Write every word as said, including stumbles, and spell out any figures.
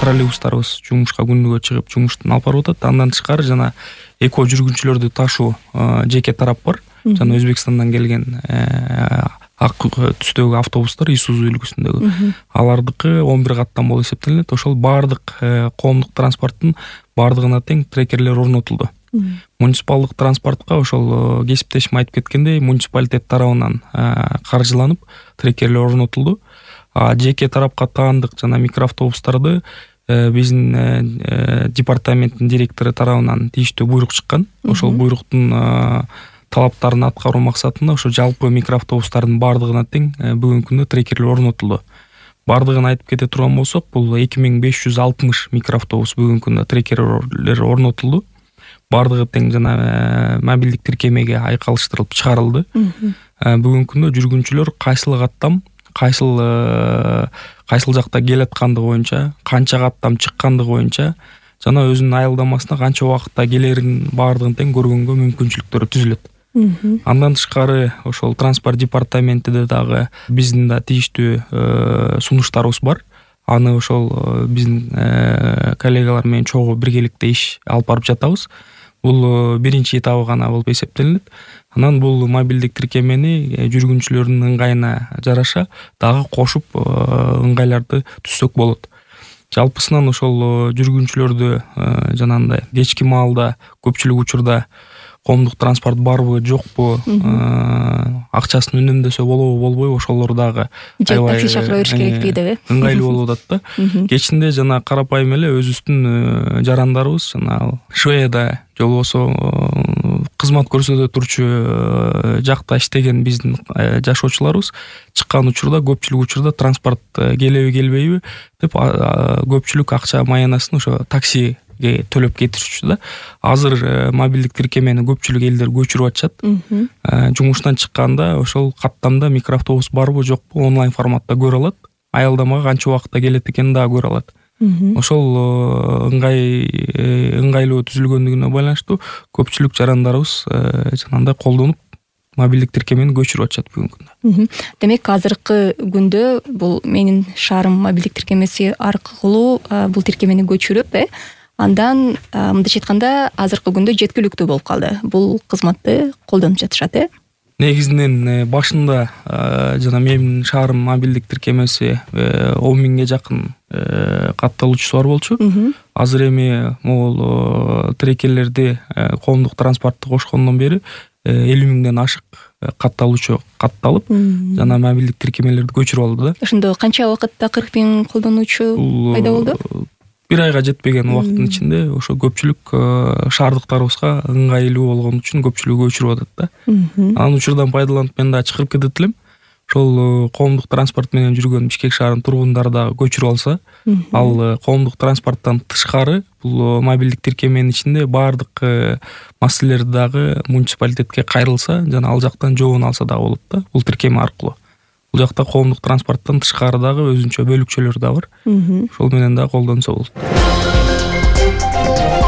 троллейбустарыбыз жумушка күнүгө чыгып жумуштан алып барып атат. Андан тышкары жана эко жүргүнчүлөрдү ташуу жеке тарап бар. Жана Өзбекстандан келген ак түстөгү автобустар Isuzu үлгүсүндөгү. Алардыкы он бир каттам болуп эсептелет. Ошол баардык коомдук транспорттун баардыгына тең трекерлер орнотулду. Муниципалдык транспортко ошол кесиптешим айтып кеткендей муниципалитет тарабынан каржыланып трекерлер орнотулду. А жеке тарапка таандык жана микроавтобустарды биздин департаменттин директору тарабынан тийиштүү буйрук чыккан. Ошол буйруктун талаптарын аткаруу максатында ошо жалпы микроавтобустардын баардыгына тең бүгүнкү күндө трекерлер орнотулду. Бардыгын айтып кете турган болсок, бул эки миң беш жүз алтымыш микроавтобус бүгүнкү күндө трекерлер орнотулду. Бардыгы тең жана мобилдик тиркемеге айкалыштырылып чыгарылды. Бүгүнкү күндө жүргүнчүлөр кайсыл каттам, кайсыл кайсыл жакта келаткандыгы боюнча, канча каттам чыккандыгы боюнча жана өзүнүн аялдамасына канча убакытта келерин баардыгын тең көргөнгө мүмкүнчүлүктөрү түзүлөт. Андан тышкары ошол транспорт департаментинде дагы биздин да тийиштүү сунуштарыбыз бар. Аны ошол биздин коллегалар менен чогуу биргеликте иш алып барып жатабыз. Бул биринчи этабы гана болуп эсептелинет. Анан бул мобилдик тиркемени жүргүнчүлөрдүн ыңгайына жараша дагы кошуп ыңгайларды түзсөк болот. Жалпысынан ошол жүргүнчүлөрдү жанагындай кечки маалда көпчүлүк учурда коомдук транспорт барбы, жокпу, акчасын үнөмдөсө болобу, болбойбу, ошолор дагы такси чакыра бериш керекпи деп, э? Ыңгайлуу болуп атат да. Кечинде жана карапайым эле өзүбүздүн жарандарыбыз жана Шведияда же болбосо кызмат көрсөтө турчу жакта иштеген биздин жашоочуларыбыз чыккан учурда көпчүлүк учурда транспорт келеби келбейби деп көпчүлүк акча маянасын ошо такси төлөп кетирчү да. Азыр мобилдик тиркемени көпчүлүк элдер көчүрүп атышат. Жумуштан чыкканда ошол каттамда микроавтобус барбы, жокпу онлайн форматта көрө алат. Аялдамага канча убакытта келет экенин дагы көрө алат. Ошол ыңгай ыңгайлуу түзүлгөндүгүнө байланыштуу көпчүлүк жарандарыбыз жанагындай колдонуп мобилдик тиркемени көчүрүп атышат бүгүнкү күндө. Демек азыркы күндө бул менин шаарым мобилдик тиркемеси аркылуу бул тиркемени көчүрүп, э андан мындайча айтканда азыркы күндө жеткиликтүү болуп калды. Бул кызматты колдонуп жатышат, э? Негизинен башында жана менин шаарым мобилдик тиркемеси он миңге жакын катталуучусу бар болчу. Азыр эми могул трекерлерди коомдук транспортто кошкондон бери элүү миңден ашык катталуучу катталып, жана мобилдик тиркемелерди көчүрүп алды да. Ошондо канча убакытта кырк миң колдонуучу пайда болду? Бир айга жетпеген убакыттын ичинде ошо көпчүлүк шаардыктарыбызга ыңгайлуу болгон үчүн көпчүлүгү өчүрүп атат да. Анын учурдан пайдаланып мен да чакырып кетет элем. Ошол коомдук транспорт менен жүргөн Бишкек шаарынын тургундары дагы көчүрүп алса, ал коомдук транспорттон тышкары бул мобилдик тиркеменин ичинде баардык маселелер дагы муниципалитетке кайрылса, жана ал жактан жообун алса дагы болот да, бул тиркеме аркылуу. Бул жакта коомдук транспорттон тышкары дагы өзүнчө бөлүкчөлөр да бар. Ошол менен дагы колдонсо болот.